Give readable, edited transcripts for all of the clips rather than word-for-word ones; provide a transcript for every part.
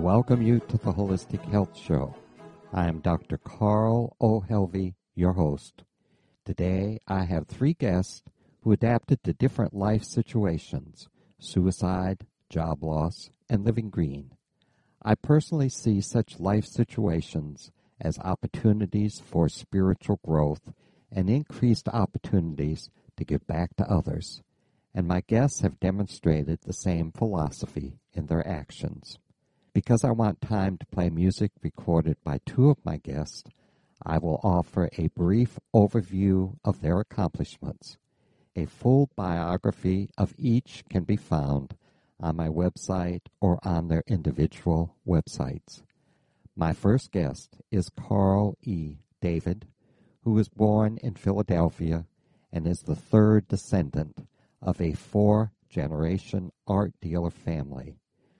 welcome you to the Holistic Health Show. I am Dr. Carl O. Helvey, your host. Today, I have three guests who adapted to different life situations: suicide, job loss, and living green. I personally see such life situations as opportunities for spiritual growth and increased opportunities to give back to others, and my guests have demonstrated the same philosophy in their actions. Because I want time to play music recorded by two of my guests, I will offer a brief overview of their accomplishments. A full biography of each can be found on my website or on their individual websites. My first guest is Carl E. David, who was born in Philadelphia and is the third descendant of a four-generation art dealer family.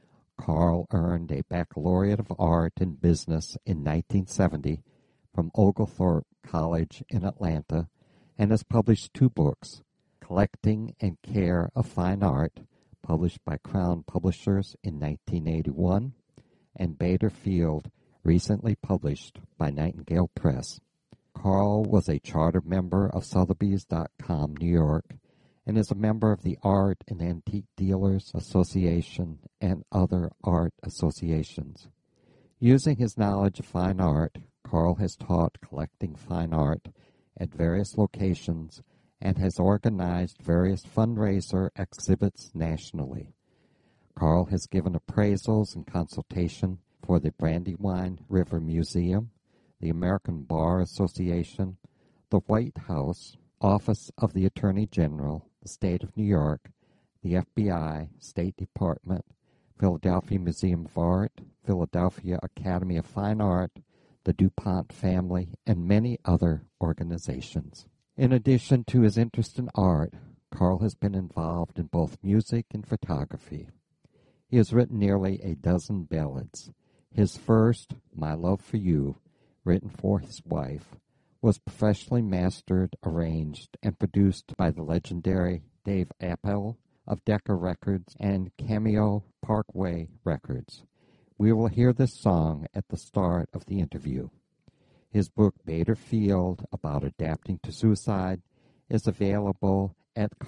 Carl earned a Baccalaureate of Art in Business in 1970 from Oglethorpe College in Atlanta and has published two books, Collecting and Care of Fine Art, published by Crown Publishers in 1981, and Bader Field, recently published by Nightingale Press. Carl was a charter member of Sotheby's.com, New York, and is a member of the Art and Antique Dealers Association and other art associations. Using his knowledge of fine art, Carl has taught collecting fine art at various locations and has organized various fundraiser exhibits nationally. Carl has given appraisals and consultation for the Brandywine River Museum, the American Bar Association, the White House, Office of the Attorney General, the State of New York, the FBI, State Department, Philadelphia Museum of Art, Philadelphia Academy of Fine Art, the DuPont family, and many other organizations. In addition to his interest in art, Carl has been involved in both music and photography. He has written nearly a dozen ballads. His first, My Love for You, written for his wife, was professionally mastered, arranged, and produced by the legendary Dave Appel of Decca Records and Cameo Parkway Records. We will hear this song at the start of the interview. His book, Bader Field, About Adapting to Suicide, is available at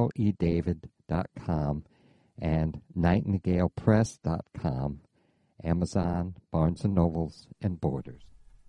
carledavid.com and nightingalepress.com, Amazon, Barnes & Nobles, and Borders.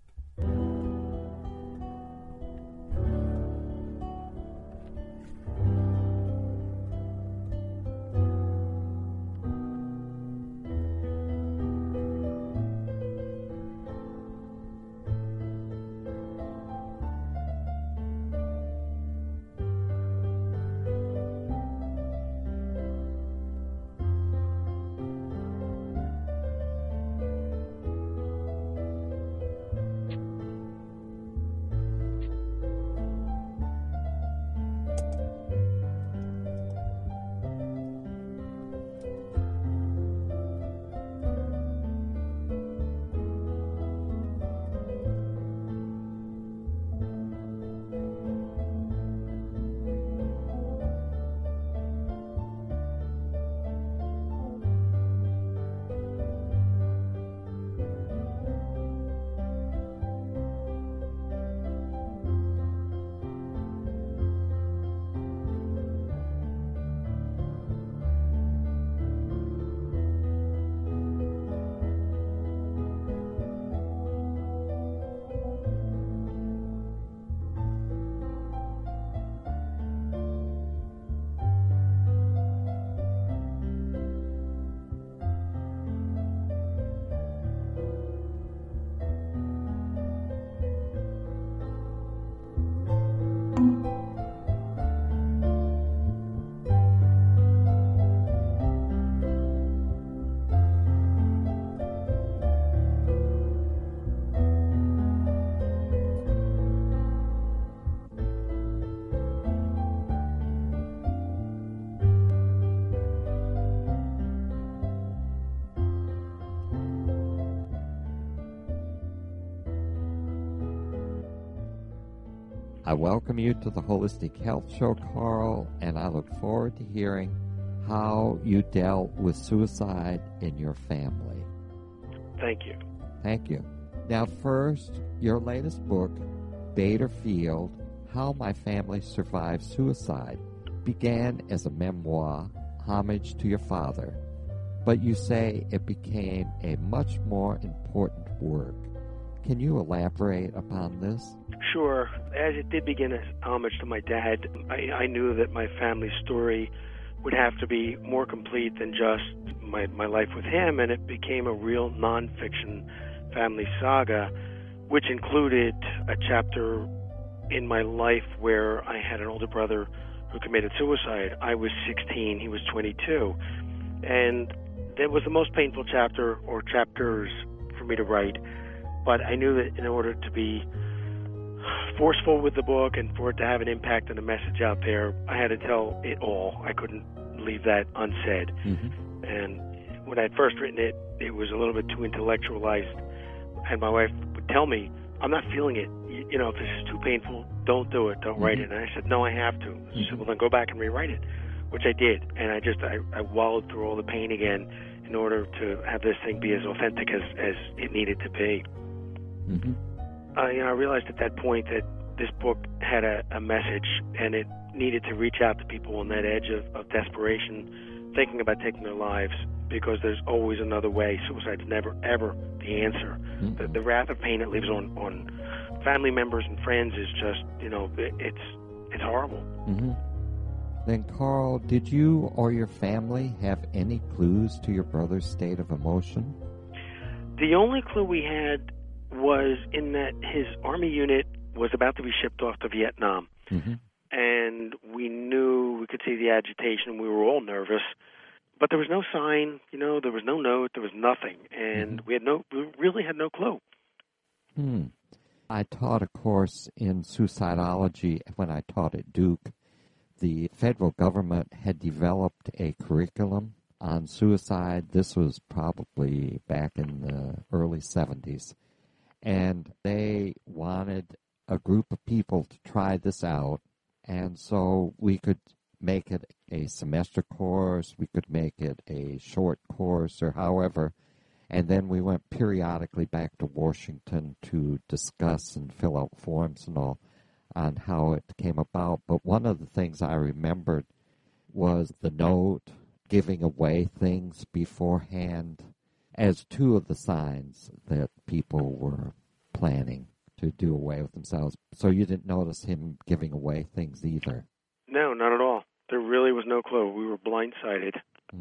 I welcome you to the Holistic Health Show, Carl, and I look forward to hearing how you dealt with suicide in your family. Thank you. Thank you. Now, first, your latest book, Bader Field, How My Family Survived Suicide, began as a memoir, homage to your father, but you say it became a much more important work. Can you elaborate upon this? Sure. As it did begin as homage to my dad, I knew that my family story would have to be more complete than just my life with him, and it became a real nonfiction family saga, which included a chapter in my life where I had an older brother who committed suicide. I was 16, he was 22, and that was the most painful chapter or chapters for me to write. But I knew that in order to be forceful with the book and for it to have an impact and a message out there, I had to tell it all. I couldn't leave that unsaid. Mm-hmm. And when I'd first written it, it was a little bit too intellectualized. And my wife would tell me, I'm not feeling it. You know, if this is too painful, don't do it. Don't write it. And I said, no, I have to. She said, well, then go back and rewrite it, which I did. And I wallowed through all the pain again in order to have this thing be as authentic as it needed to be. Mm-hmm. I realized at that point that this book had a message, and it needed to reach out to people on that edge of desperation, thinking about taking their lives, because there's always another way. Suicide's never, ever the answer. Mm-hmm. The wrath of pain it leaves on family members and friends is just, it's horrible. Mm-hmm. Then, Carl, did you or your family have any clues to your brother's state of emotion? The only clue we had was in that his Army unit was about to be shipped off to Vietnam. Mm-hmm. And we knew, we could see the agitation. We were all nervous. But there was no sign, there was no note, there was nothing. And we really had no clue. I taught a course in suicidology when I taught at Duke. The federal government had developed a curriculum on suicide. This was probably back in the early 70s. And they wanted a group of people to try this out. And so we could make it a semester course, we could make it a short course, or however. And then we went periodically back to Washington to discuss and fill out forms and all on how it came about. But one of the things I remembered was the note, giving away things beforehand, as two of the signs that people were planning to do away with themselves. So you didn't notice him giving away things either? No, not at all. There really was no clue. We were blindsided.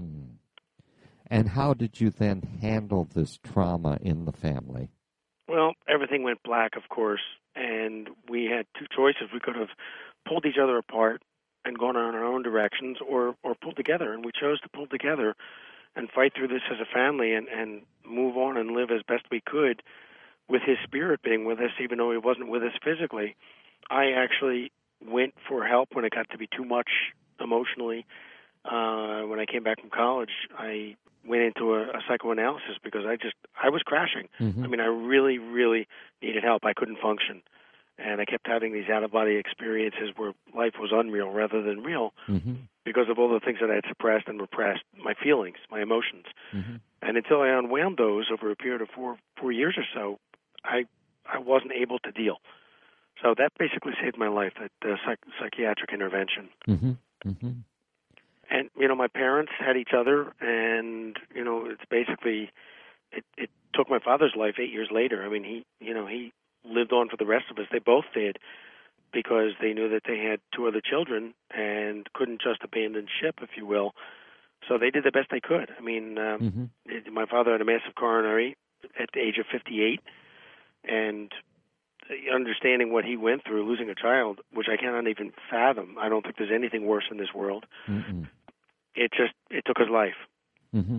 And how did you then handle this trauma in the family? Well, everything went black, of course, and we had two choices. We could have pulled each other apart and gone on our own directions, or pulled together, and we chose to pull together and fight through this as a family and move on and live as best we could with his spirit being with us, even though he wasn't with us physically. I actually went for help when it got to be too much emotionally. When I came back from college, I went into a psychoanalysis because I was crashing. Mm-hmm. I mean, I really, really needed help. I couldn't function. And I kept having these out-of-body experiences where life was unreal rather than real because of all the things that I had suppressed and repressed, my feelings, my emotions. Mm-hmm. And until I unwound those over a period of four years or so, I wasn't able to deal. So that basically saved my life, that psychiatric intervention. Mm-hmm. Mm-hmm. And, my parents had each other, and, it's basically, it took my father's life 8 years later. I mean, he lived on for the rest of us. They both did, because they knew that they had two other children and couldn't just abandon ship, if you will. So they did the best they could. I mean, my father had a massive coronary at the age of 58, and understanding what he went through, losing a child, which I cannot even fathom. I don't think there's anything worse in this world. Mm-mm. It took his life. Mm-hmm.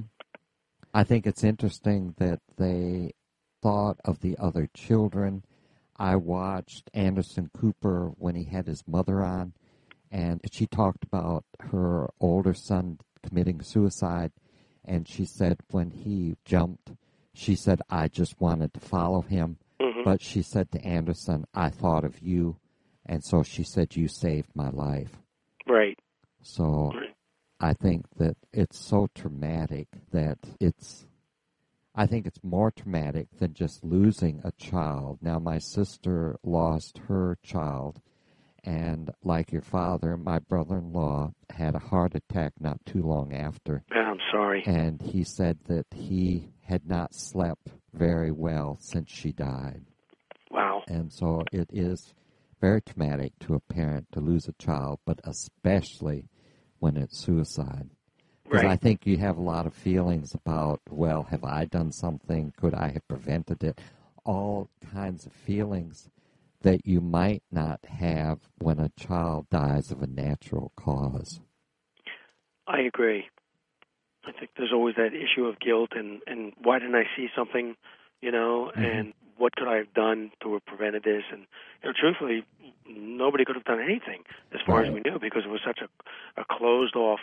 I think it's interesting that they thought of the other children. I watched Anderson Cooper when he had his mother on, and she talked about her older son committing suicide, and she said when he jumped, she said, I just wanted to follow him. Mm-hmm. But she said to Anderson, I thought of you, and so she said, you saved my life. Right. So I think that it's so traumatic that it's, I think it's more traumatic than just losing a child. Now, my sister lost her child, and like your father, my brother-in-law had a heart attack not too long after. Yeah, I'm sorry. And he said that he had not slept very well since she died. Wow. And so it is very traumatic to a parent to lose a child, but especially when it's suicide. Because Right. I think you have a lot of feelings about, well, have I done something? Could I have prevented it? All kinds of feelings that you might not have when a child dies of a natural cause. I agree. I think there's always that issue of guilt and why didn't I see something, and what could I have done to have prevented this? And, truthfully, nobody could have done anything as far as we knew because it was such a closed-off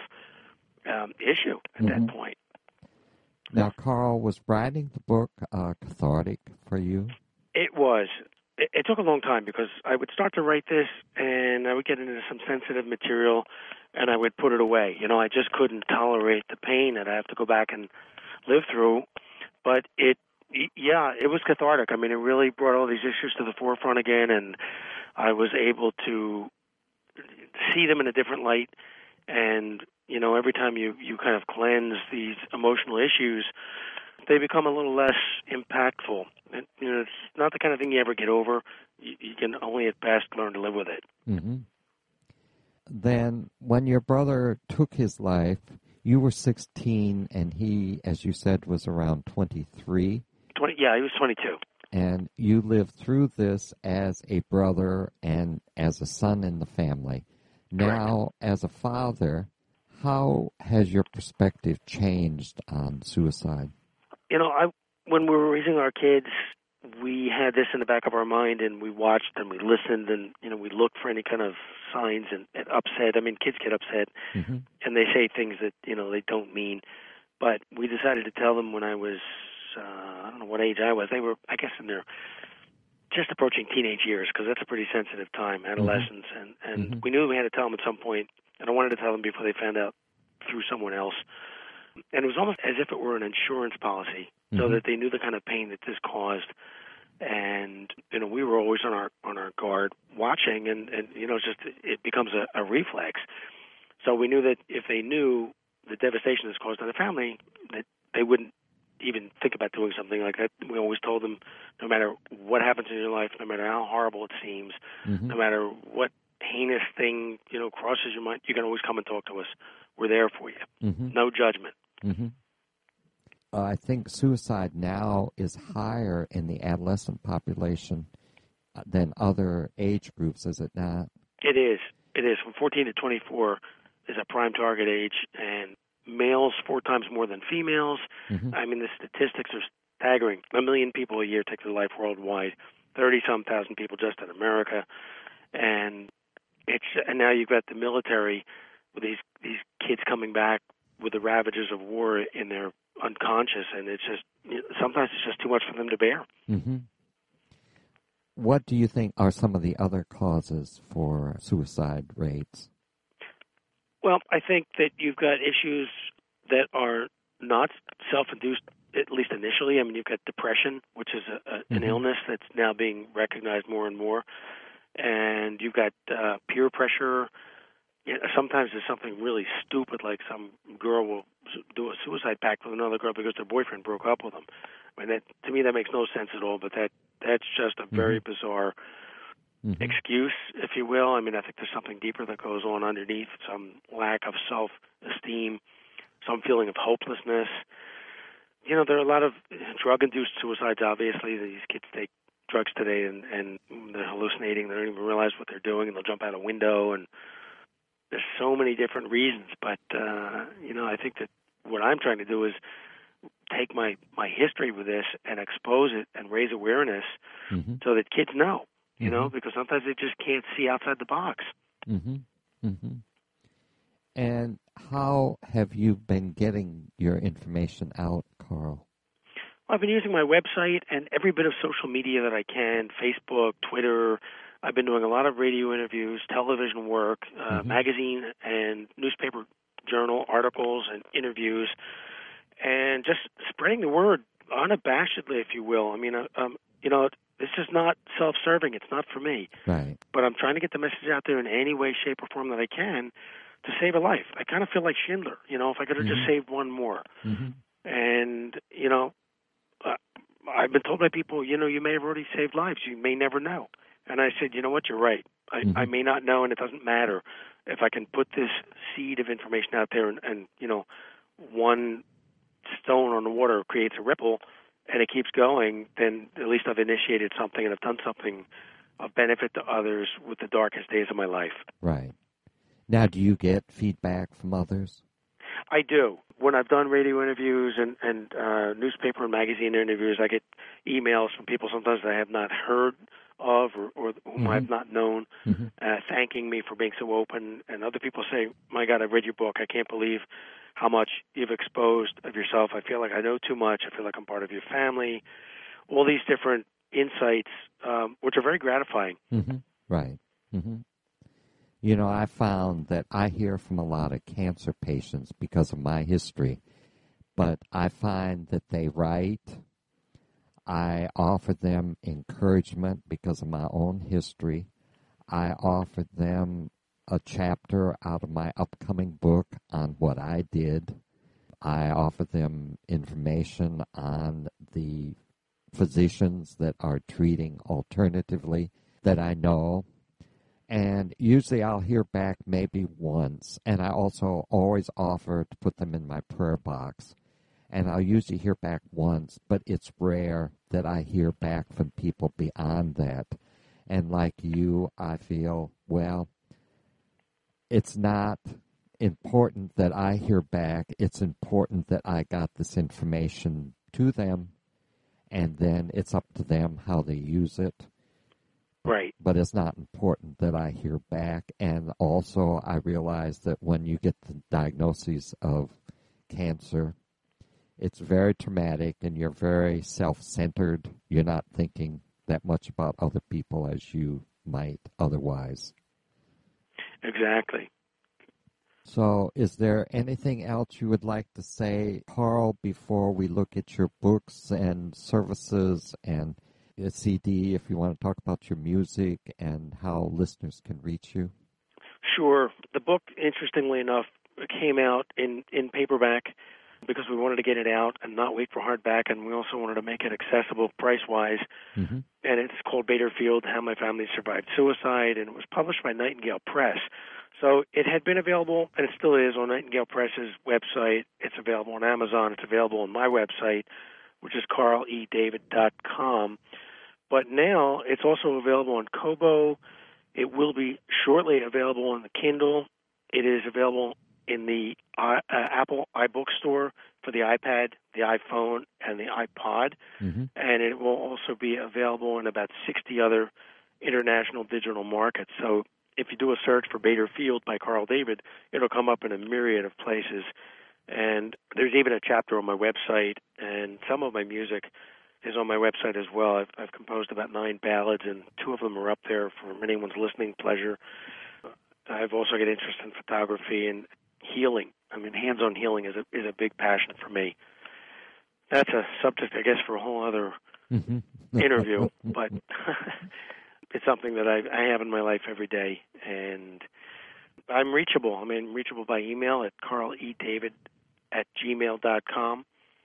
issue at that point. Now, Carl, was writing the book cathartic for you? It was. It took a long time because I would start to write this and I would get into some sensitive material and I would put it away. I just couldn't tolerate the pain that I have to go back and live through. But it was cathartic. I mean, it really brought all these issues to the forefront again, and I was able to see them in a different light. And, every time you kind of cleanse these emotional issues, they become a little less impactful. And, it's not the kind of thing you ever get over. You can only at best learn to live with it. Mm-hmm. Then when your brother took his life, you were 16 and he, as you said, was around 23. He was 22. And you lived through this as a brother and as a son in the family. Now, as a father, how has your perspective changed on suicide? When we were raising our kids, we had this in the back of our mind, and we watched and we listened, and we looked for any kind of signs and upset. I mean, kids get upset, and they say things that they don't mean. But we decided to tell them when I was I don't know what age I was. They were, I guess, in their just approaching teenage years, because that's a pretty sensitive time, adolescence, and we knew we had to tell them at some point, and I wanted to tell them before they found out through someone else. And it was almost as if it were an insurance policy, so that they knew the kind of pain that this caused. And we were always on our guard, watching, and it becomes a reflex. So we knew that if they knew the devastation this caused on the family, that they wouldn't even think about doing something like that. We always told them, no matter what happens in your life, no matter how horrible it seems, no matter what heinous thing crosses your mind, you can always come and talk to us. We're there for you. No judgment. I think suicide now is higher in the adolescent population than other age groups, is it not? It is. It is. From 14 to 24 is a prime target age, and males 4 times more than females. I mean, the statistics are staggering. 1 million people a year take their life worldwide, 30-some thousand people just in America, and now you've got the military with these kids coming back with the ravages of war in their unconscious, and it's just sometimes it's just too much for them to bear. What do you think are some of the other causes for suicide rates? Well, I think that you've got issues that are not self-induced, at least initially. I mean, you've got depression, which is an illness that's now being recognized more and more, and you've got peer pressure. Sometimes there's something really stupid, like some girl will do a suicide pact with another girl because their boyfriend broke up with them. I mean, to me, that makes no sense at all, but that's just a very bizarre excuse, if you will. I mean, I think there's something deeper that goes on underneath, some lack of self-esteem, some feeling of hopelessness. There are a lot of drug-induced suicides, obviously. These kids take drugs today, and they're hallucinating. They don't even realize what they're doing, and they'll jump out a window, and there's so many different reasons. But, I think that what I'm trying to do is take my history with this and expose it and raise awareness so that kids know, because sometimes they just can't see outside the box. And how have you been getting your information out, Carl? Well, I've been using my website and every bit of social media that I can, Facebook, Twitter. I've been doing a lot of radio interviews, television work, magazine and newspaper journal articles and interviews, and just spreading the word unabashedly, if you will. I mean, this is not self-serving. It's not for me. Right. But I'm trying to get the message out there in any way, shape, or form that I can to save a life. I kind of feel like Schindler, if I could have just saved one more. Mm-hmm. And, I've been told by people, you may have already saved lives. You may never know. And I said, you know what, you're right. I may not know, and it doesn't matter. If I can put this seed of information out there and one stone on the water creates a ripple and it keeps going, then at least I've initiated something and I've done something of benefit to others with the darkest days of my life. Right. Now, do you get feedback from others? I do. When I've done radio interviews and newspaper and magazine interviews, I get emails from people sometimes that I have not heard of or whom I've not known, thanking me for being so open. And other people say, my God, I've read your book. I can't believe how much you've exposed of yourself. I feel like I know too much. I feel like I'm part of your family. All these different insights, which are very gratifying. Right. I found that I hear from a lot of cancer patients because of my history, but I find that they write. I offer them encouragement because of my own history. I offer them a chapter out of my upcoming book on what I did. I offer them information on the physicians that are treating alternatively that I know. And usually I'll hear back maybe once. And I also always offer to put them in my prayer box. And I'll usually hear back once, but it's rare that I hear back from people beyond that. And like you, I feel, well, it's not important that I hear back. It's important that I got this information to them, and then it's up to them how they use it. Right. But it's not important that I hear back. And also I realize that when you get the diagnosis of cancer, it's very traumatic and you're very self-centered. You're not thinking that much about other people as you might otherwise. Exactly. So is there anything else you would like to say, Carl, before we look at your books and services and a CD, if you want to talk about your music and how listeners can reach you? Sure. The book, interestingly enough, came out in paperback because we wanted to get it out and not wait for hardback, and we also wanted to make it accessible price-wise. And it's called Bader Field, How My Family Survived Suicide, and it was published by Nightingale Press. So it had been available, and it still is, on Nightingale Press's website. It's available on Amazon. It's available on my website, which is carledavid.com. But now it's also available on Kobo. It will be shortly available on the Kindle. It is available in the Apple iBook store for the iPad, the iPhone, and the iPod. And it will also be available in about 60 other international digital markets. So if you do a search for Bader Field by Carl David, it'll come up in a myriad of places. And there's even a chapter on my website, and some of my music is on my website as well. I've composed about 9 ballads, and 2 of them are up there for anyone's listening pleasure. I've also got interest in photography and healing. I mean, hands-on healing is a big passion for me. That's a subject, I guess, for a whole other interview, but it's something that I have in my life every day, and I'm reachable. I mean, reachable by email at carledavid@gmail.com,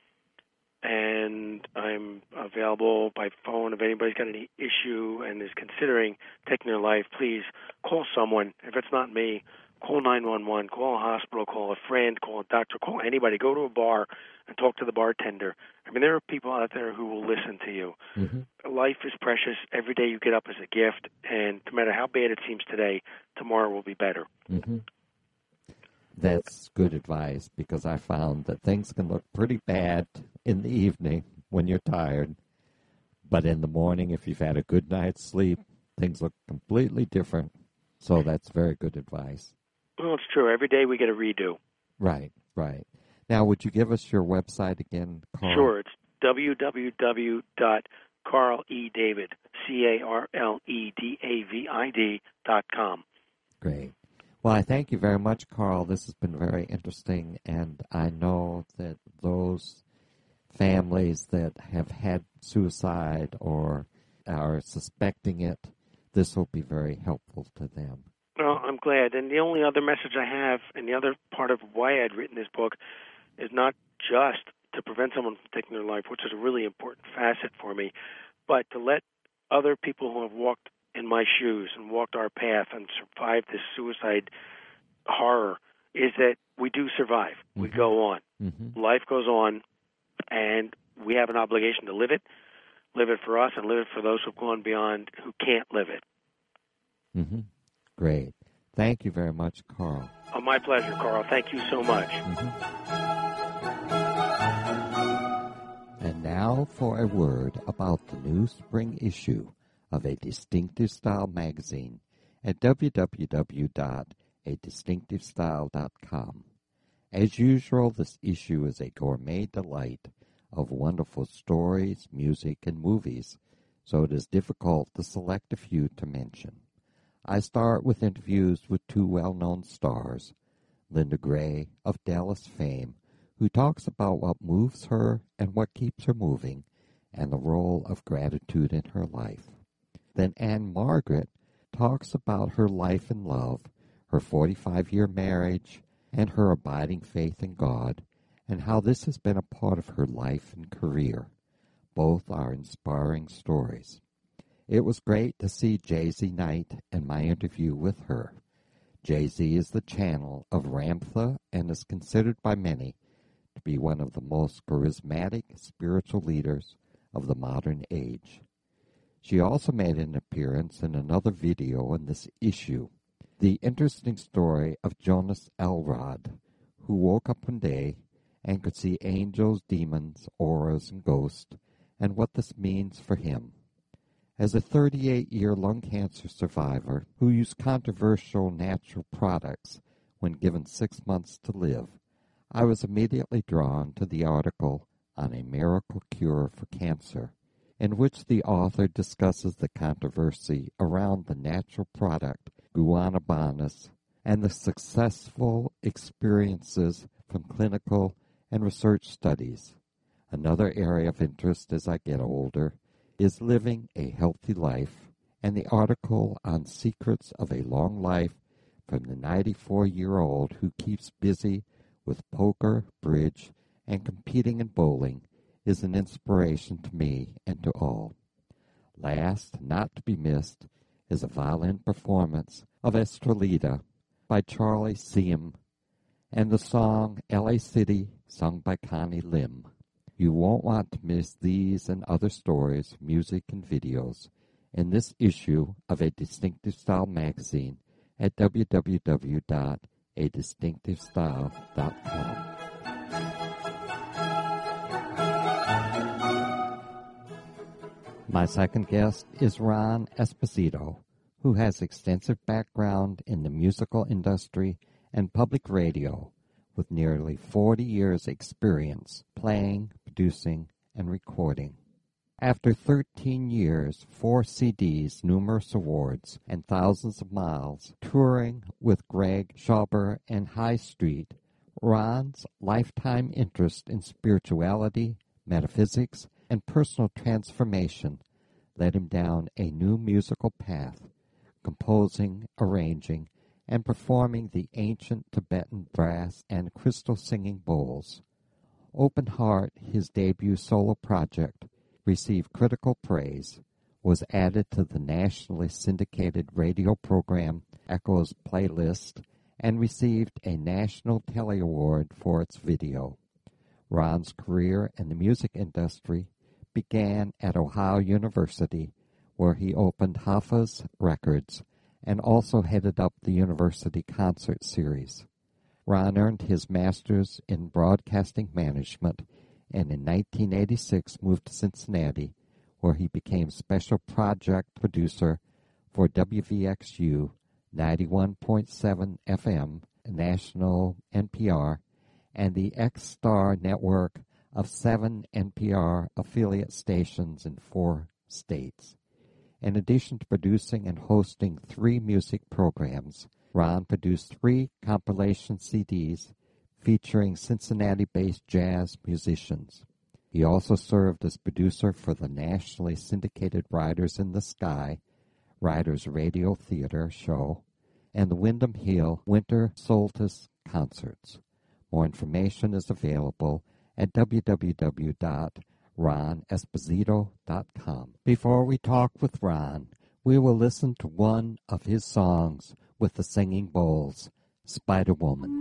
and I'm available by phone. If anybody's got any issue and is considering taking their life, please call someone. If it's not me, call 911, call a hospital, call a friend, call a doctor, call anybody. Go to a bar and talk to the bartender. I mean, there are people out there who will listen to you. Life is precious. Every day you get up is a gift, and no matter how bad it seems today, tomorrow will be better. That's good advice, because I found that things can look pretty bad in the evening when you're tired, but in the morning, if you've had a good night's sleep, things look completely different. So that's very good advice. Well, it's true. Every day we get a redo. Right. Now, would you give us your website again, Carl? Sure. It's www.carledavid, CarleDavid.com. Great. Well, I thank you very much, Carl. This has been very interesting, and I know that those families that have had suicide or are suspecting it, this will be very helpful to them. Well, I'm glad. And the only other message I have, and the other part of why I'd written this book, is not just to prevent someone from taking their life, which is a really important facet for me, but to let other people who have walked in my shoes and walked our path and survived this suicide horror, is that we do survive. Mm-hmm. We go on. Mm-hmm. Life goes on, and we have an obligation to live it for us, and live it for those who've gone beyond, who can't live it. Mm-hmm. Great. Thank you very much, Carl. Oh, my pleasure, Carl. Thank you so much. Mm-hmm. And now for a word about the new spring issue of A Distinctive Style magazine at www.adistinctivestyle.com. As usual, this issue is a gourmet delight of wonderful stories, music, and movies, so it is difficult to select a few to mention. I start with interviews with two well-known stars, Linda Gray of Dallas fame, who talks about what moves her and what keeps her moving, and the role of gratitude in her life. Then Anne Margaret talks about her life and love, her 45-year marriage, and her abiding faith in God, and how this has been a part of her life and career. Both are inspiring stories. It was great to see Jay-Z Knight and my interview with her. Jay-Z is the channel of Ramtha and is considered by many to be one of the most charismatic spiritual leaders of the modern age. She also made an appearance in another video in this issue, the interesting story of Jonas Elrod, who woke up one day and could see angels, demons, auras, and ghosts, and what this means for him. As a 38-year lung cancer survivor who used controversial natural products when given 6 months to live, I was immediately drawn to the article on a miracle cure for cancer, in which the author discusses the controversy around the natural product guanabana and the successful experiences from clinical and research studies. Another area of interest as I get older is living a healthy life, and the article on secrets of a long life from the 94-year-old who keeps busy with poker, bridge, and competing in bowling is an inspiration to me and to all. Last, not to be missed, is a violin performance of Estrelita by Charlie Siem and the song L.A. City, sung by Connie Lim. You won't want to miss these and other stories, music, and videos in this issue of A Distinctive Style magazine at www.adistinctivestyle.com. My second guest is Ron Esposito, who has extensive background in the musical industry and public radio, with nearly 40 years' experience playing, producing, and recording. After 13 years, 4 CDs, numerous awards, and thousands of miles touring with Greg Schauber and High Street, Ron's lifetime interest in spirituality, metaphysics, and personal transformation led him down a new musical path, composing, arranging, and performing the ancient Tibetan brass and crystal singing bowls. Open Heart, his debut solo project, received critical praise, was added to the nationally syndicated radio program Echo's Playlist, and received a National Telly Award for its video. Ron's career in the music industry began at Ohio University, where he opened Hafez Records and also headed up the university concert series. Ron earned his master's in broadcasting management and in 1986 moved to Cincinnati, where he became special project producer for WVXU 91.7 FM, national NPR, and the X-Star network of 7 NPR affiliate stations in 4 states. In addition to producing and hosting 3 music programs, Ron produced 3 compilation CDs featuring Cincinnati-based jazz musicians. He also served as producer for the nationally syndicated Riders in the Sky, Riders Radio Theater show, and the Windham Hill Winter Solstice Concerts. More information is available at www.ronesposito.com. Before we talk with Ron, we will listen to one of his songs with the Singing Bowls, Spider Woman.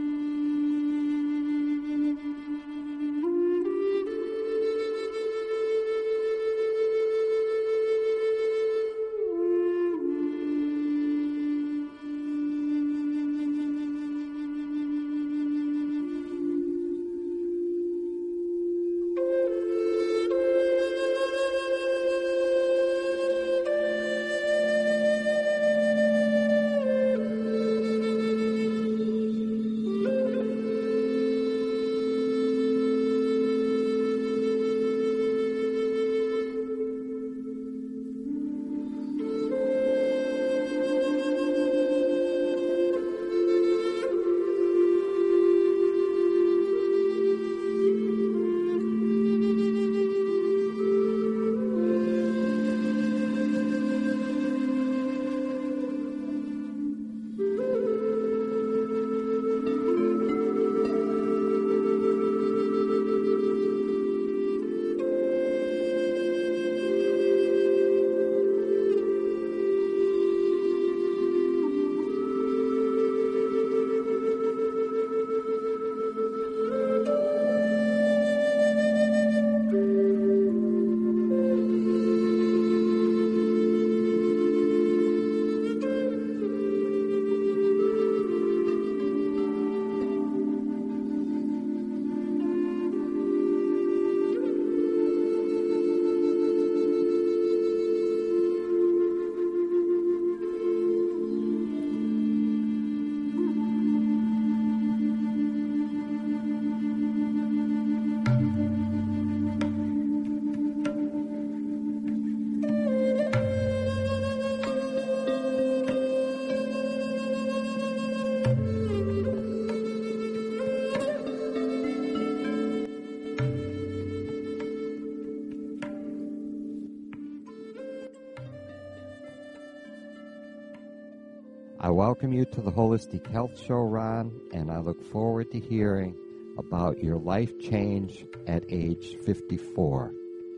I welcome you to the Holistic Health Show, Ron, and I look forward to hearing about your life change at age 54.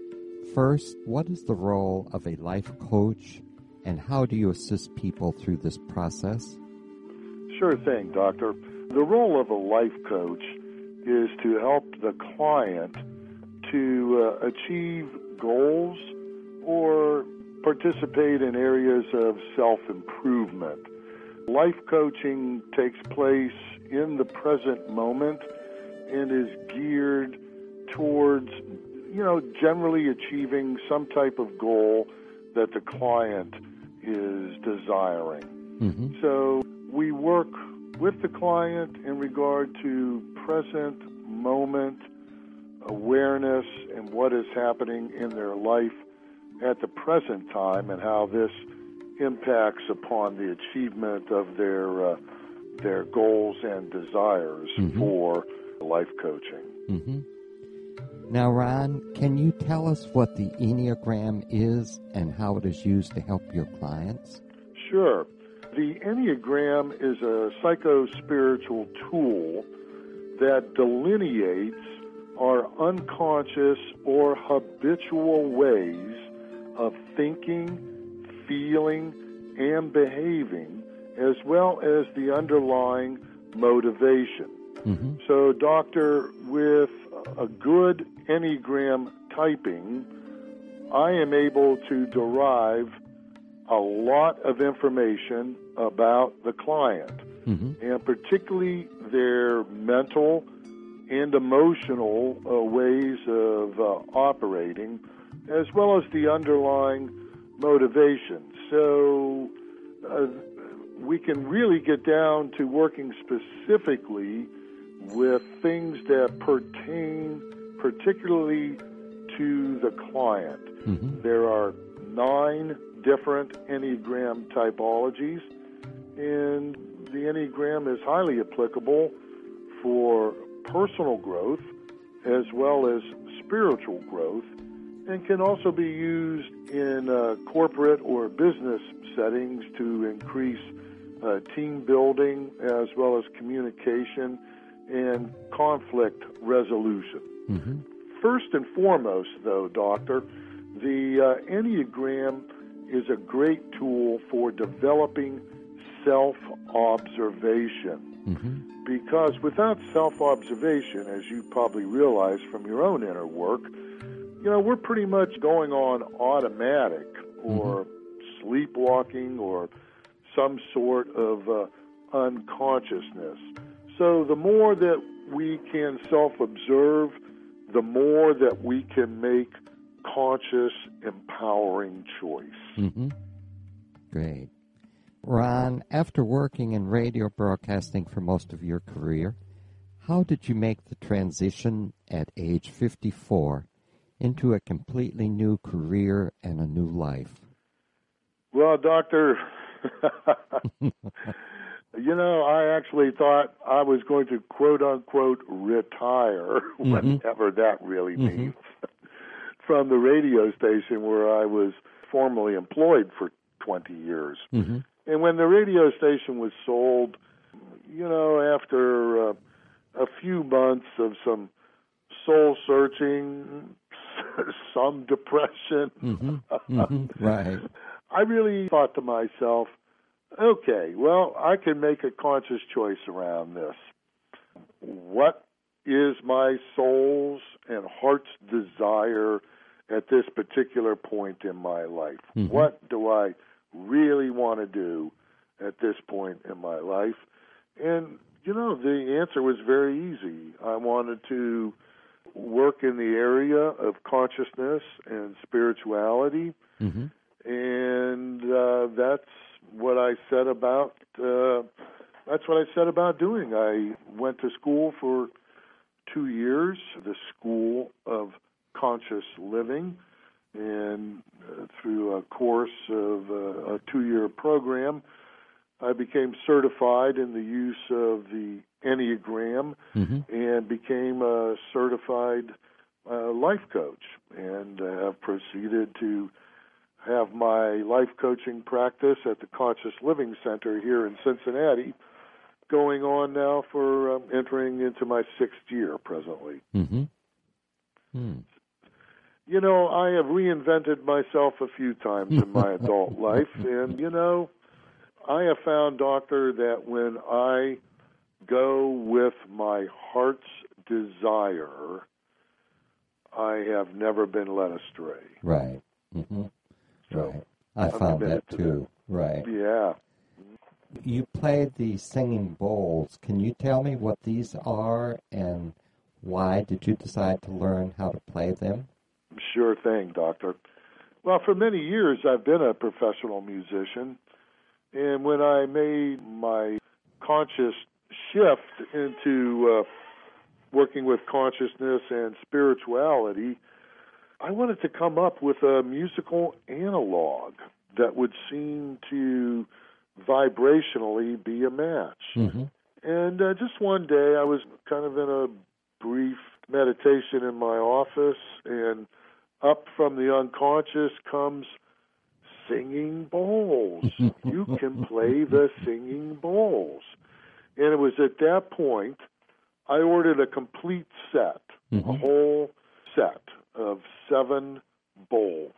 First, what is the role of a life coach, and how do you assist people through this process? Sure thing, Doctor. The role of a life coach is to help the client to achieve goals or participate in areas of self-improvement. Life coaching takes place in the present moment and is geared towards, generally achieving some type of goal that the client is desiring. Mm-hmm. So we work with the client in regard to present moment awareness and what is happening in their life at the present time and how this impacts upon the achievement of their goals and desires mm-hmm. for life coaching. Mm-hmm. Now, Ron, can you tell us what the Enneagram is and how it is used to help your clients? Sure. The Enneagram is a psycho-spiritual tool that delineates our unconscious or habitual ways of thinking, feeling, and behaving, as well as the underlying motivation. Mm-hmm. So, Doctor, with a good Enneagram typing, I am able to derive a lot of information about the client, mm-hmm. and particularly their mental and emotional ways of operating, as well as the underlying motivation. So we can really get down to working specifically with things that pertain particularly to the client. Mm-hmm. There are 9 different Enneagram typologies, and the Enneagram is highly applicable for personal growth as well as spiritual growth and can also be used in corporate or business settings to increase team building as well as communication and conflict resolution. Mm-hmm. First and foremost, though, Doctor, the Enneagram is a great tool for developing self-observation. Mm-hmm. Because without self-observation, as you probably realize from your own inner work, we're pretty much going on automatic or sleepwalking or some sort of unconsciousness. So the more that we can self-observe, the more that we can make conscious, empowering choice. Mm-hmm. Great. Ron, after working in radio broadcasting for most of your career, how did you make the transition at age 54 into a completely new career and a new life? Well, Doctor, I actually thought I was going to quote-unquote retire, whatever that really means, from the radio station where I was formerly employed for 20 years. Mm-hmm. And when the radio station was sold, after a few months of some soul-searching, some depression, Right. I really thought to myself, okay, well, I can make a conscious choice around this. What is my soul's and heart's desire at this particular point in my life? Mm-hmm. What do I really want to do at this point in my life? And, the answer was very easy. I wanted to work in the area of consciousness and spirituality, Mm-hmm. and that's what I set about. Doing. I went to school for 2 years, the School of Conscious Living, and through a course of a 2-year program, I became certified in the use of the Enneagram and became a certified life coach, and have proceeded to have my life coaching practice at the Conscious Living Center here in Cincinnati, going on now for entering into my 6th year presently. Mm-hmm. I have reinvented myself a few times in my adult life, and, I have found, Doctor, that when I go with my heart's desire, I have never been led astray. Right. Mm-hmm. So right. I found that too. Right. Yeah. You played the singing bowls. Can you tell me what these are and why did you decide to learn how to play them? Sure thing, Doctor. Well, for many years I've been a professional musician, and when I made my conscious shift into working with consciousness and spirituality, I wanted to come up with a musical analog that would seem to vibrationally be a match. Mm-hmm. And just one day I was kind of in a brief meditation in my office, and up from the unconscious comes singing bowls. You can play the singing bowls. And it was at that point I ordered a complete set, a whole set of 7 bowls.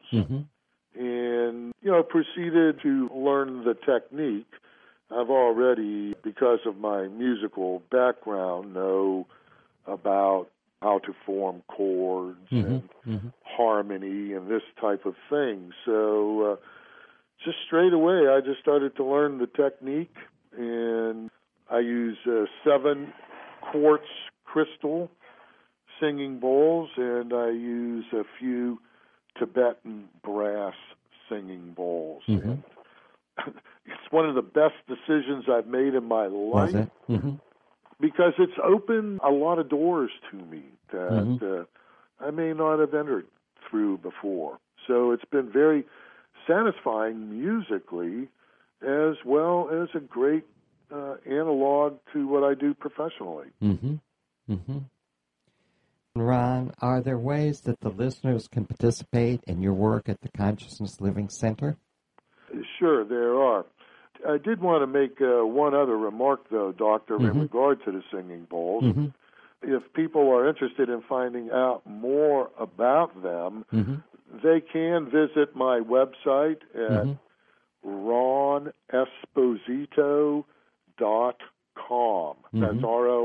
And, proceeded to learn the technique. I've already, because of my musical background, know about how to form chords and harmony and this type of thing. So just straight away, I just started to learn the technique, and I use 7 quartz crystal singing bowls, and I use a few Tibetan brass singing bowls. And it's one of the best decisions I've made in my life. Was it? Because it's opened a lot of doors to me that I may not have entered through before. So it's been very satisfying musically, as well as a great analog to what I do professionally. Ron, are there ways that the listeners can participate in your work at the Consciousness Living Center? Sure, there are. I did want to make one other remark, though, Doctor, in regard to the singing bowls. If people are interested in finding out more about them, they can visit my website at RonEsposito.com. That's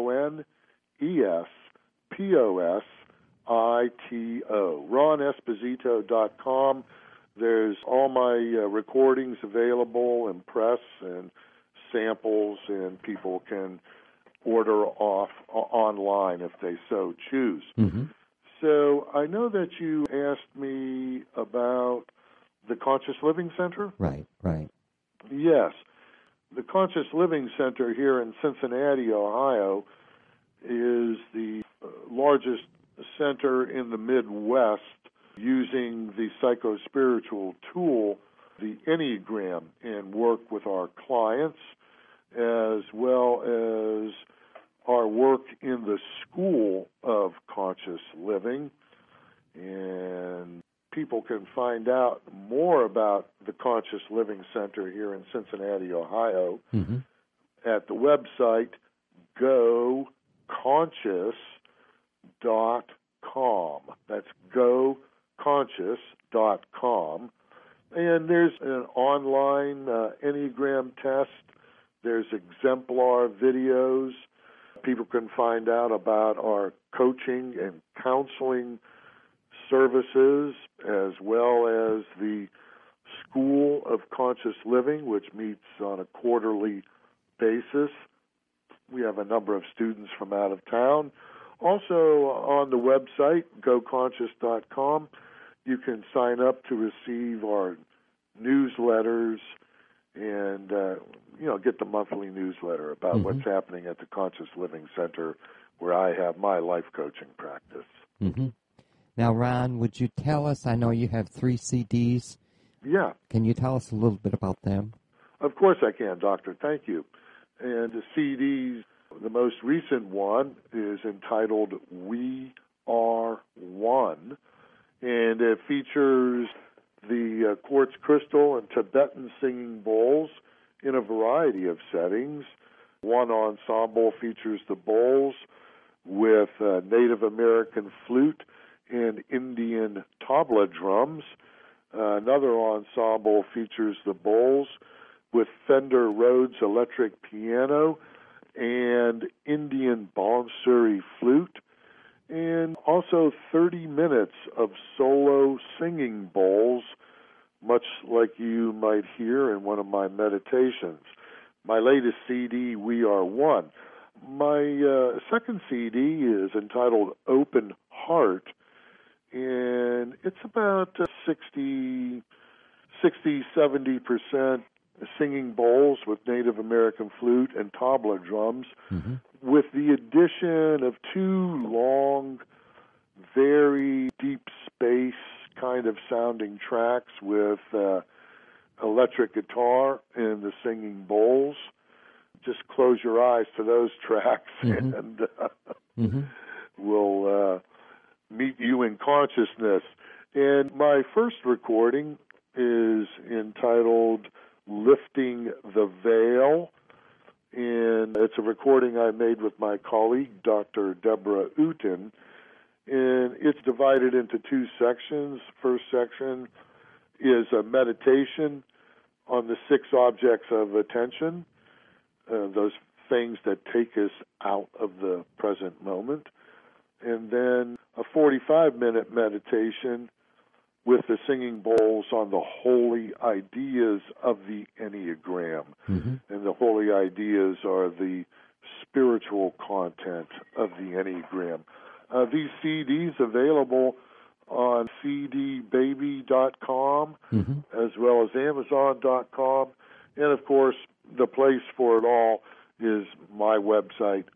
RonEsposito. RonEsposito.com. There's all my recordings available in press and samples, and people can order off online if they so choose. So I know that you asked me about the Conscious Living Center. Right. Yes. The Conscious Living Center here in Cincinnati, Ohio, is the largest center in the Midwest using the psychospiritual tool, the Enneagram, and work with our clients, as well as our work in the School of Conscious Living. And people can find out more about the Conscious Living Center here in Cincinnati, Ohio, at the website goconscious.com. That's goconscious.com. And there's an online Enneagram test. There's exemplar videos. People can find out about our coaching and counseling services, as well as the School of Conscious Living, which meets on a quarterly basis. We have a number of students from out of town. Also, on the website, goconscious.com, you can sign up to receive our newsletters and get the monthly newsletter about what's happening at the Conscious Living Center, where I have my life coaching practice. Now, Ron, would you tell us, I know you have 3 CDs. Yeah. Can you tell us a little bit about them? Of course I can, Doctor. Thank you. And the CDs, the most recent one is entitled We Are One, and it features the quartz crystal and Tibetan singing bowls in a variety of settings. One ensemble features the bowls with Native American flute and Indian tabla drums. Another ensemble features the bowls with Fender Rhodes electric piano and Indian Bansuri flute, and also 30 minutes of solo singing bowls, much like you might hear in one of my meditations. My latest CD, We Are One. My second CD is entitled Open Heart, and it's about 60-70% singing bowls with Native American flute and tabla drums, with the addition of 2 long, very deep space kind of sounding tracks with electric guitar and the singing bowls. Just close your eyes to those tracks and we'll meet you in consciousness. And my first recording is entitled Lifting the Veil, and it's a recording I made with my colleague, Dr. Deborah Uten, and it's divided into 2 sections. First section is a meditation on the 6 objects of attention, those things that take us out of the present moment, and then a 45-minute meditation with the singing bowls on the holy ideas of the Enneagram. And the holy ideas are the spiritual content of the Enneagram. These CDs available on cdbaby.com as well as amazon.com. And, of course, the place for it all is my website,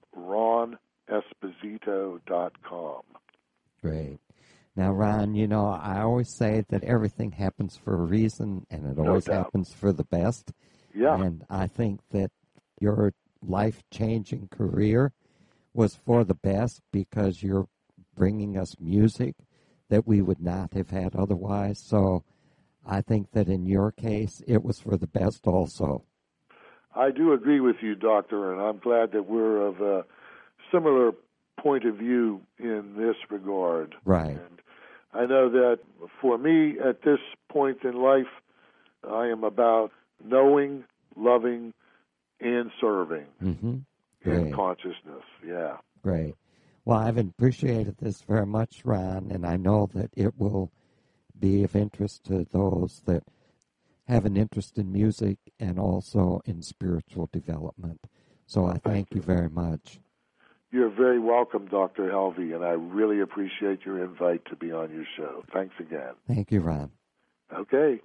RonEsposito.com. Great. Now, Ron, I always say that everything happens for a reason, and it always happens for the best. Yeah. And I think that your life-changing career was for the best because you're bringing us music that we would not have had otherwise. So I think that in your case, it was for the best also. I do agree with you, Doctor, and I'm glad that we're of a similar point of view in this regard. Right. And I know that for me at this point in life, I am about knowing, loving, and serving in consciousness. Yeah. Great. Well, I've appreciated this very much, Ron, and I know that it will be of interest to those that have an interest in music and also in spiritual development. So I thank you very much. You're very welcome, Dr. Helvey, and I really appreciate your invite to be on your show. Thanks again. Thank you, Ron. Okay.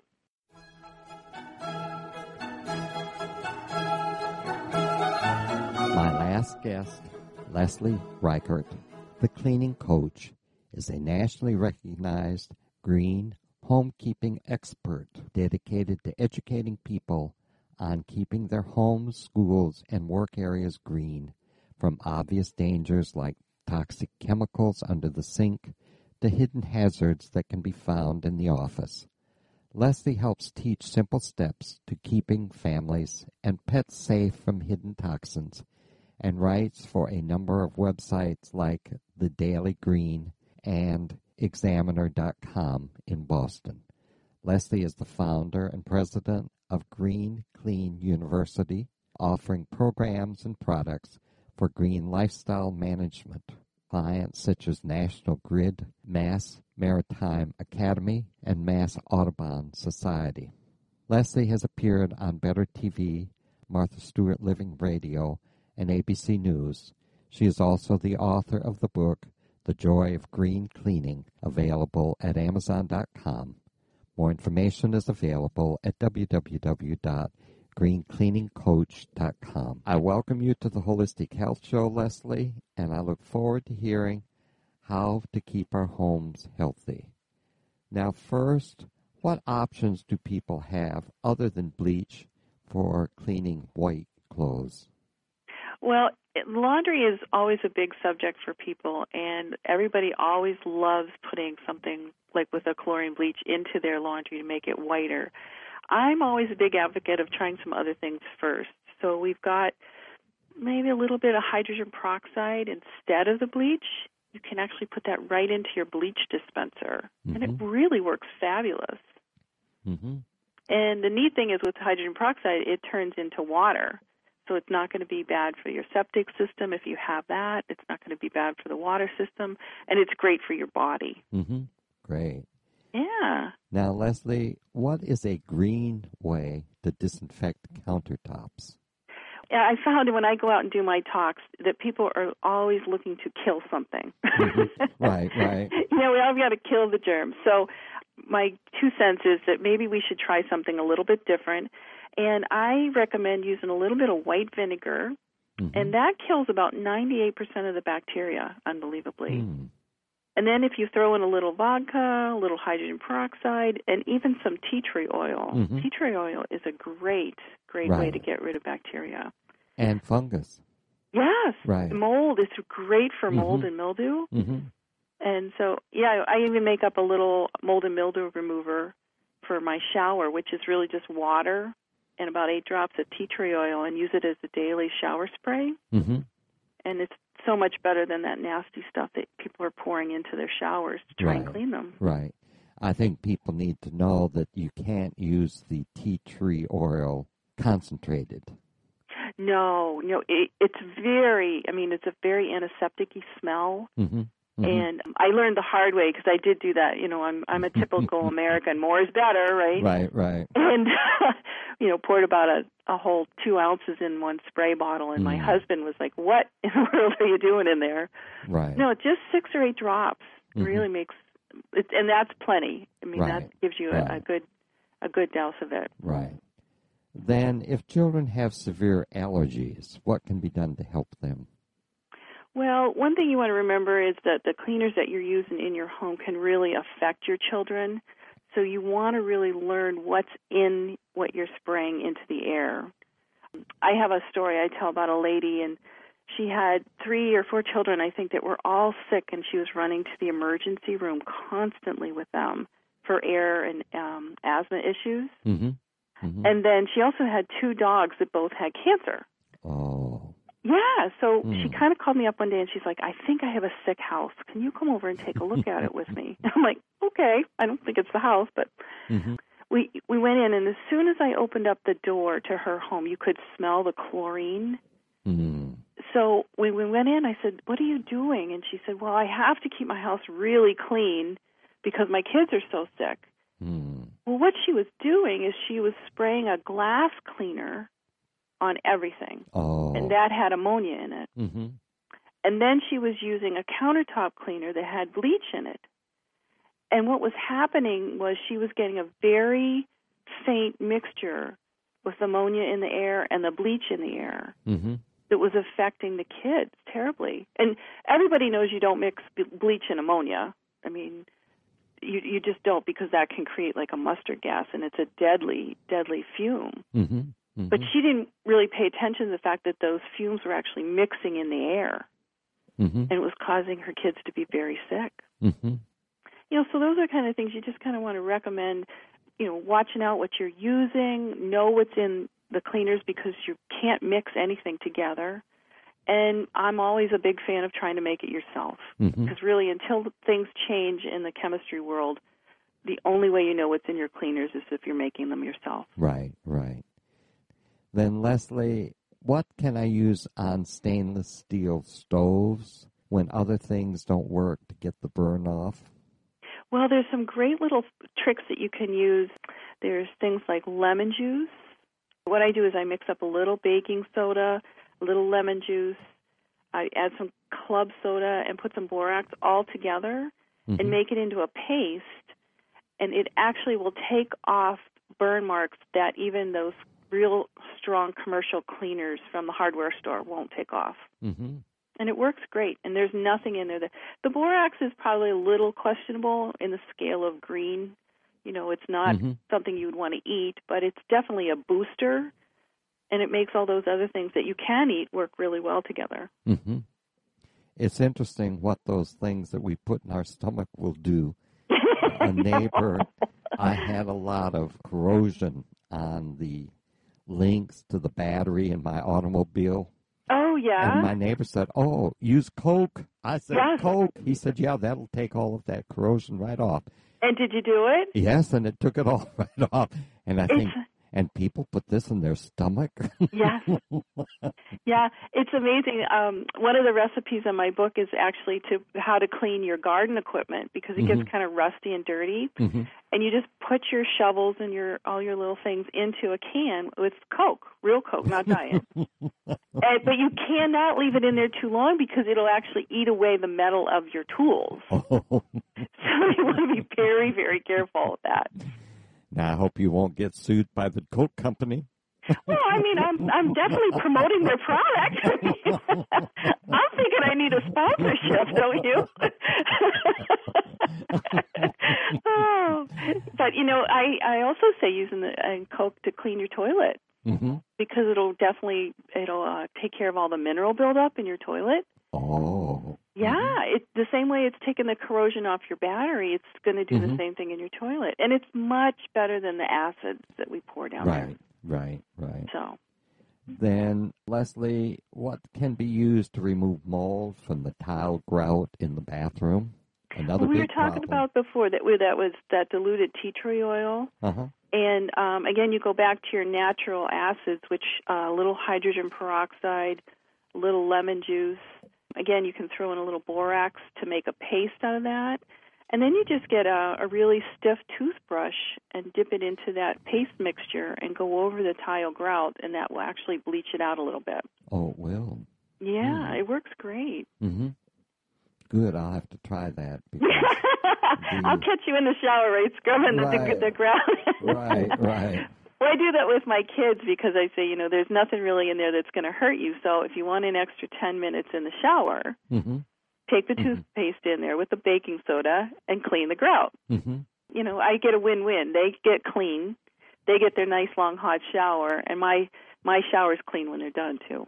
My last guest, Leslie Reichert, the cleaning coach, is a nationally recognized green homekeeping expert dedicated to educating people on keeping their homes, schools, and work areas green from obvious dangers like toxic chemicals under the sink to hidden hazards that can be found in the office. Leslie helps teach simple steps to keeping families and pets safe from hidden toxins and writes for a number of websites like The Daily Green and Examiner.com in Boston. Leslie is the founder and president of Green Clean University, offering programs and products for green lifestyle management. Clients such as National Grid, Mass Maritime Academy, and Mass Audubon Society. Leslie has appeared on Better TV, Martha Stewart Living Radio, and ABC News. She is also the author of the book, The Joy of Green Cleaning, available at Amazon.com. More information is available at www.greencleaningcoach.com. I welcome you to the Holistic Health Show, Leslie, and I look forward to hearing how to keep our homes healthy. Now, first, what options do people have other than bleach for cleaning white clothes? Well, laundry is always a big subject for people, and everybody always loves putting something like with a chlorine bleach into their laundry to make it whiter. I'm always a big advocate of trying some other things first. So we've got maybe a little bit of hydrogen peroxide instead of the bleach. You can actually put that right into your bleach dispenser, and it really works fabulous. And the neat thing is with hydrogen peroxide, it turns into water. So it's not going to be bad for your septic system if you have that. It's not going to be bad for the water system, and it's great for your body. Great. Yeah. Now, Leslie, what is a green way to disinfect countertops? Yeah, I found when I go out and do my talks that people are always looking to kill something. Right. You know, we've got to kill the germs. So my 2 cents is that maybe we should try something a little bit different. And I recommend using a little bit of white vinegar, and that kills about 98% of the bacteria, unbelievably. And then if you throw in a little vodka, a little hydrogen peroxide, and even some tea tree oil. Tea tree oil is a great way to get rid of bacteria. And fungus. Yes. Right. Mold is great for mold and mildew. And so, yeah, I even make up a little mold and mildew remover for my shower, which is really just water and about 8 drops of tea tree oil, and use it as a daily shower spray. And it's so much better than that nasty stuff that people are pouring into their showers to try and clean them. Right. I think people need to know that you can't use the tea tree oil concentrated. No, it's very, it's a very antiseptic-y smell. And I learned the hard way because I did do that. You know, I'm a typical American. More is better, right? Right. And, poured about a whole 2 ounces in one spray bottle. And my husband was like, what in the world are you doing in there? Right. No, just 6 or 8 drops really makes it, and that's plenty. That gives you a good douse of it. Right. Then if children have severe allergies, what can be done to help them? Well, one thing you want to remember is that the cleaners that you're using in your home can really affect your children. So you want to really learn what's in what you're spraying into the air. I have a story I tell about a lady, and She had 3 or 4 children, I think, that were all sick, and she was running to the emergency room constantly with them for air and asthma issues. Mm-hmm. Mm-hmm. And then she also had 2 dogs that both had cancer. Oh. Yeah, so she kind of called me up one day, and she's like, I think I have a sick house. Can you come over and take a look at it with me? I'm like, okay. I don't think it's the house, but we went in, and as soon as I opened up the door to her home, you could smell the chlorine. Mm-hmm. So when we went in, I said, what are you doing? And she said, well, I have to keep my house really clean because my kids are so sick. Mm. Well, what she was doing is she was spraying a glass cleaner on everything. Oh. And that had ammonia in it. Mm-hmm. And then she was using a countertop cleaner that had bleach in it. And what was happening was she was getting a very faint mixture with ammonia in the air and the bleach in the air that was affecting the kids terribly. And everybody knows you don't mix bleach and ammonia. I mean, you just don't, because that can create like a mustard gas, and it's a deadly, deadly fume. Mm-hmm. Mm-hmm. But she didn't really pay attention to the fact that those fumes were actually mixing in the air, and it was causing her kids to be very sick. Mm-hmm. You know, so those are kind of things you just kind of want to recommend, you know, watching out what you're using, know what's in the cleaners, because you can't mix anything together. And I'm always a big fan of trying to make it yourself, because really until things change in the chemistry world, the only way you know what's in your cleaners is if you're making them yourself. Right, right. Then, Leslie, what can I use on stainless steel stoves when other things don't work to get the burn off? Well, there's some great little tricks that you can use. There's things like lemon juice. What I do is I mix up a little baking soda, a little lemon juice. I add some club soda and put some borax all together and make it into a paste. And it actually will take off burn marks that even those real strong commercial cleaners from the hardware store won't take off. And it works great, and there's nothing in there. The borax is probably a little questionable in the scale of green. You know, it's not something you would want to eat, but it's definitely a booster, and it makes all those other things that you can eat work really well together. It's interesting what those things that we put in our stomach will do. A neighbor, I had a lot of corrosion on the links to the battery in my automobile. Oh, yeah? And my neighbor said, oh, use Coke. I said, yes. Coke. He said, yeah, that'll take all of that corrosion right off. And did you do it? Yes, and it took it all right off. And I think, and people put this in their stomach? Yes. Yeah, it's amazing. One of the recipes in my book is actually how to clean your garden equipment, because it gets kind of rusty and dirty. And you just put your shovels and all your little things into a can with Coke, real Coke, not diet. But you cannot leave it in there too long, because it'll actually eat away the metal of your tools. So you want to be very, very careful with that. Now, I hope you won't get sued by the Coke company. Well, I mean, I'm definitely promoting their product. I'm thinking I need a sponsorship, don't you? But, you know, I also say using the Coke to clean your toilet, because it'll take care of all the mineral buildup in your toilet. Oh. Yeah, it's the same way it's taking the corrosion off your battery. It's going to do the same thing in your toilet. And it's much better than the acids that we pour down there. Right. So. Then, Leslie, what can be used to remove mold from the tile grout in the bathroom? Another we big were talking problem. about before that was that diluted tea tree oil. And, again, you go back to your natural acids, which a little hydrogen peroxide, a little lemon juice. Again, you can throw in a little borax to make a paste out of that. And then you just get a really stiff toothbrush and dip it into that paste mixture and go over the tile grout, and that will actually bleach it out a little bit. Oh, it will. Yeah, it works great. Good, I'll have to try that. Because I'll catch you in the shower, right, scrubbing the grout. Right. Well, I do that with my kids, because I say, you know, there's nothing really in there that's going to hurt you. So if you want an extra 10 minutes in the shower, take the toothpaste in there with the baking soda and clean the grout. You know, I get a win-win. They get clean. They get their nice, long, hot shower. And my shower's clean when they're done, too.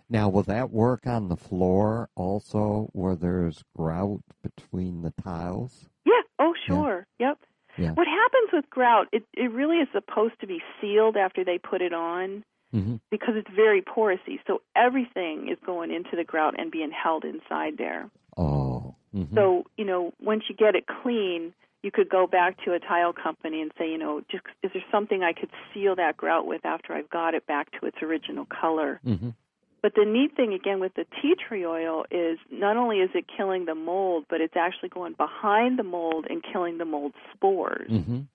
Now, will that work on the floor also where there's grout between the tiles? Yeah. Oh, sure. Yeah. Yep. Yeah. What happens with grout, it really is supposed to be sealed after they put it on because it's very porousy. So everything is going into the grout and being held inside there. Oh. So, once you get it clean, you could go back to a tile company and say, just is there something I could seal that grout with after I've got it back to its original color? But the neat thing, again, with the tea tree oil is not only is it killing the mold, but it's actually going behind the mold and killing the mold spores.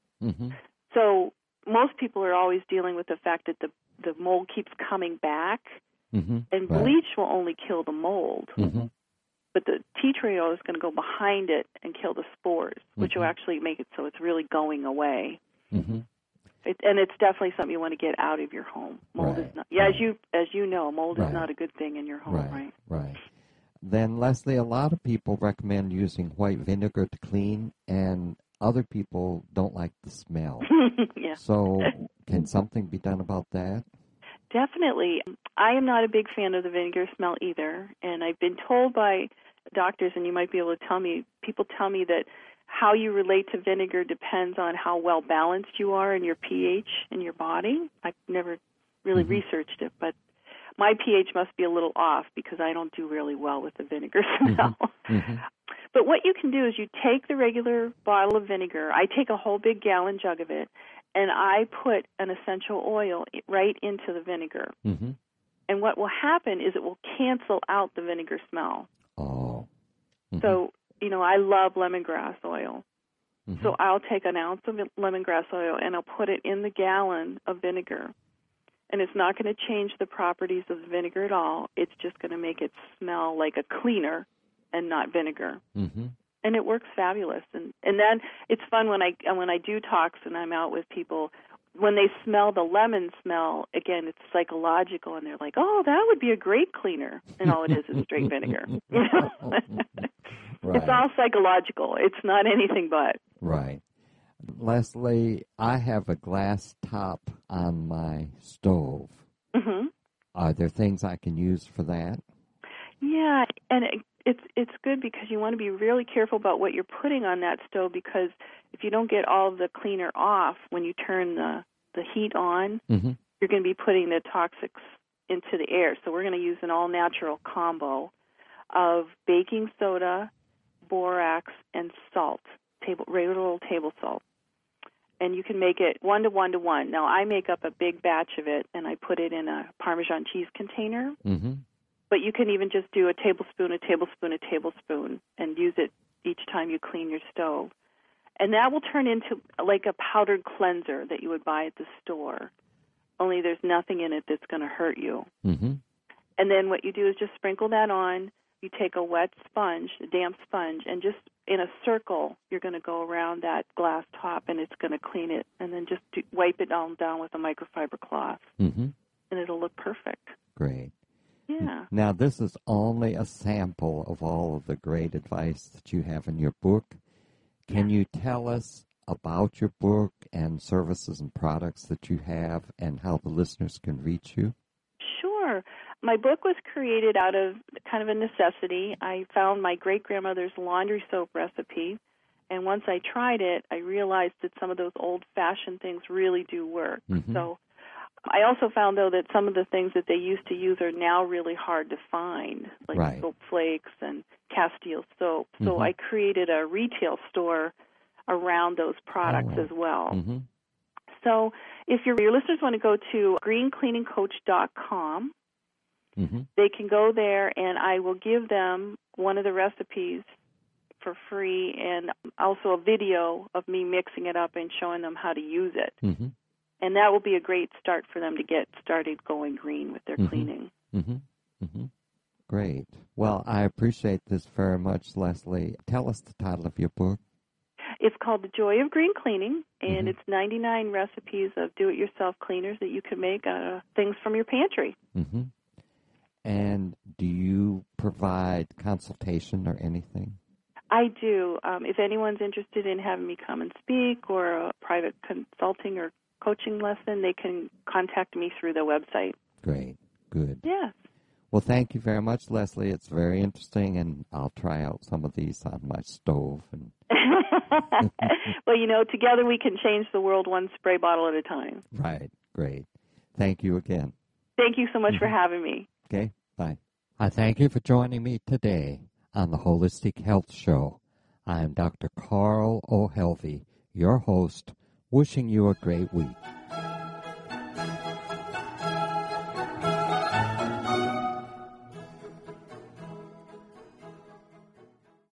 So most people are always dealing with the fact that the mold keeps coming back, and bleach will only kill the mold. But the tea tree oil is going to go behind it and kill the spores, which will actually make it so it's really going away. And it's definitely something you want to get out of your home. Mold is not. Yeah, as you know, mold is not a good thing in your home, right? Then, Leslie, a lot of people recommend using white vinegar to clean, and other people don't like the smell. Yeah. So, can something be done about that? Definitely. I am not a big fan of the vinegar smell either, and I've been told by doctors, and you might be able to tell me, people tell me that how you relate to vinegar depends on how well balanced you are in your pH in your body. I've never really researched it, but my pH must be a little off because I don't do really well with the vinegar smell. But what you can do is you take the regular bottle of vinegar. I take a whole big gallon jug of it, and I put an essential oil right into the vinegar. And what will happen is it will cancel out the vinegar smell. Oh. So, I love lemongrass oil. So I'll take an ounce of lemongrass oil and I'll put it in the gallon of vinegar. And it's not going to change the properties of the vinegar at all. It's just going to make it smell like a cleaner and not vinegar. And it works fabulous. And then it's fun when I do talks and I'm out with people, when they smell the lemon smell, again, it's psychological, and they're like, oh, that would be a great cleaner. And all it is straight vinegar. It's all psychological. It's not anything but. Right. Leslie, I have a glass top on my stove. Are there things I can use for that? Yeah, and it's good because you want to be really careful about what you're putting on that stove, because if you don't get all of the cleaner off when you turn the heat on, you're going to be putting the toxics into the air. So we're going to use an all-natural combo of baking soda, borax, and salt, regular old table salt. And you can make it 1 to 1 to 1. Now, I make up a big batch of it, and I put it in a Parmesan cheese container. But you can even just do a tablespoon, a tablespoon, a tablespoon, and use it each time you clean your stove. And that will turn into like a powdered cleanser that you would buy at the store, only there's nothing in it that's going to hurt you. And then what you do is just sprinkle that on. You take a wet sponge, a damp sponge, and just in a circle, you're going to go around that glass top, and it's going to clean it. And then just wipe it all down with a microfiber cloth, and it'll look perfect. Great. Yeah. Now, this is only a sample of all of the great advice that you have in your book. Can you tell us about your book and services and products that you have and how the listeners can reach you? Sure. My book was created out of kind of a necessity. I found my great-grandmother's laundry soap recipe, and once I tried it, I realized that some of those old-fashioned things really do work. So I also found, though, that some of the things that they used to use are now really hard to find, like soap flakes and Castile soap. So I created a retail store around those products as well. So if your listeners want to go to greencleaningcoach.com, they can go there, and I will give them one of the recipes for free and also a video of me mixing it up and showing them how to use it. And that will be a great start for them to get started going green with their cleaning. Great. Well, I appreciate this very much, Leslie. Tell us the title of your book. It's called The Joy of Green Cleaning, and it's 99 recipes of do-it-yourself cleaners that you can make things from your pantry. And do you provide consultation or anything? I do. If anyone's interested in having me come and speak or a private consulting or coaching lesson, they can contact me through the website. Great. Good. Yes. Well, thank you very much, Leslie. It's very interesting, and I'll try out some of these on my stove. And well, together we can change the world one spray bottle at a time. Right. Great. Thank you again. Thank you so much for having me. Okay. Bye. I thank you for joining me today on the Holistic Health Show. I am Dr. Carl O'Helvey, your host, wishing you a great week.